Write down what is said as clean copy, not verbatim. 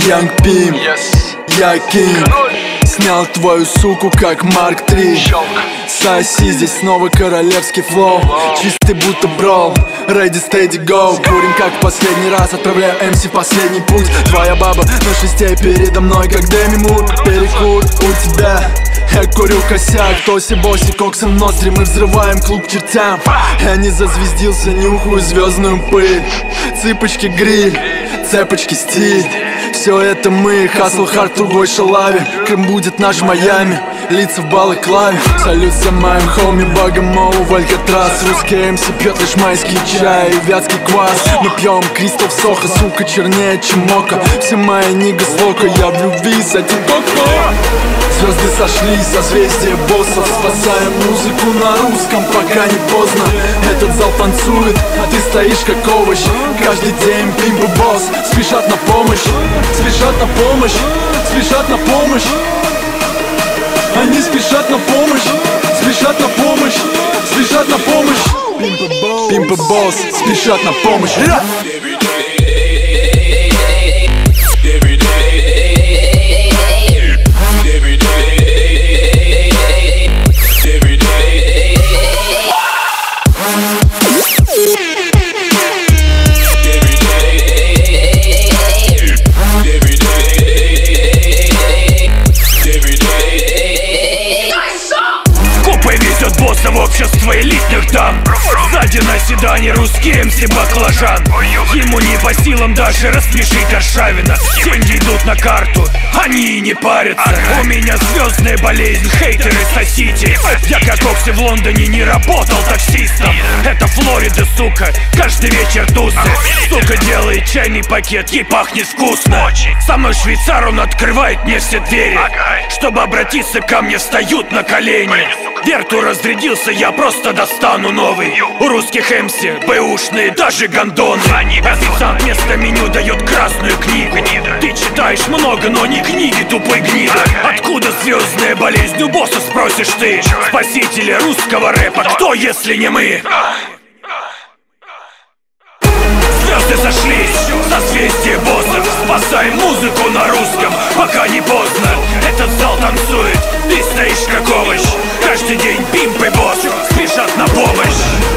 Янг Пим, я Кинг. Снял твою суку как Марк 3. Соси, здесь снова королевский флоу. Чистый будто брол, ready, steady, go. Курим как в последний раз, отправляю МС в последний путь. Твоя баба на шесте передо мной, как Деми Мур. Перекур у тебя, я курю косяк. Тоси-боси, коксом ноздри, мы взрываем клуб к чертям. Я не зазвездился, нюхаю звездную пыль. Цыпочки гриль, цепочки стиль. Все это мы, хасл, хард, другой шалаве. Крым будет наш Майами, лица в балаклаве. Салют всем моим хоми, Богомолу в Алькатрас. Русский МС пьет лишь майский чай и вятский квас. Мы пьем Кристоф Соха, сука, чернее, чем мока. Все мои нига с лока, я в любви с этим коко. Звезды сошлись, созвездие боссов. Спасаем музыку на русском, пока не поздно. Этот зал танцует, а ты стоишь как овощ. Каждый день пимп и босс спешат на помощь. Спешат на помощь, спешат на помощь. Они спешат на помощь, спешат на помощь, спешат на помощь. Пимп и босс спешат на помощь. В общество элитных дам. Сзади на седане русский МС баклажан. Ему не по силам даже рассмешить Аршавина. Деньги идут на карту, они и не парятся. У меня звездная болезнь, хейтеры сосите. Я как Окси в Лондоне не работал таксистом. Это Флорида, сука, каждый вечер тусы. Сука делает чайный пакет, ей пахнет вкусно. Со мной швейцар, он открывает мне все двери. Чтобы обратиться ко мне, встают на колени. Верту разрядился, я просто достану новый. У русских МС бэушные, даже гондоны. Официант вместо меню дает красную книгу. Ты читаешь много, но не книги, тупой гнида. Откуда звездная болезнь у босса, спросишь ты? Спасители русского рэпа, кто, если не мы? Звезды сошлись, созвездие боссов. Спасаем музыку на русском, пока не поздно. Этот зал танцует, ты стоишь как овощ. Каждый день пимп и босс спешат на помощь.